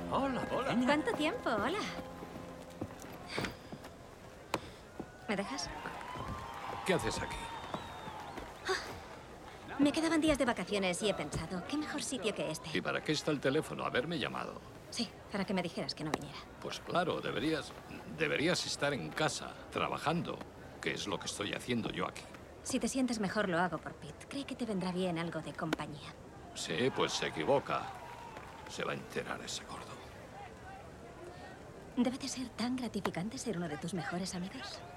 Hola, hola. ¿Cuánto tiempo? Hola. ¿Me dejas? ¿Qué haces aquí? Me quedaban días de vacaciones y he pensado, ¿qué mejor sitio que este? ¿Y para qué está el teléfono? Haberme llamado. Sí, para que me dijeras que no viniera. Pues claro, deberías estar en casa, trabajando, que es lo que estoy haciendo yo aquí. Si te sientes mejor, lo hago por Pete. Cree que te vendrá bien algo de compañía. Sí, pues se equivoca. Se va a enterar ese gordo. Debe de ser tan gratificante ser uno de tus mejores amigos.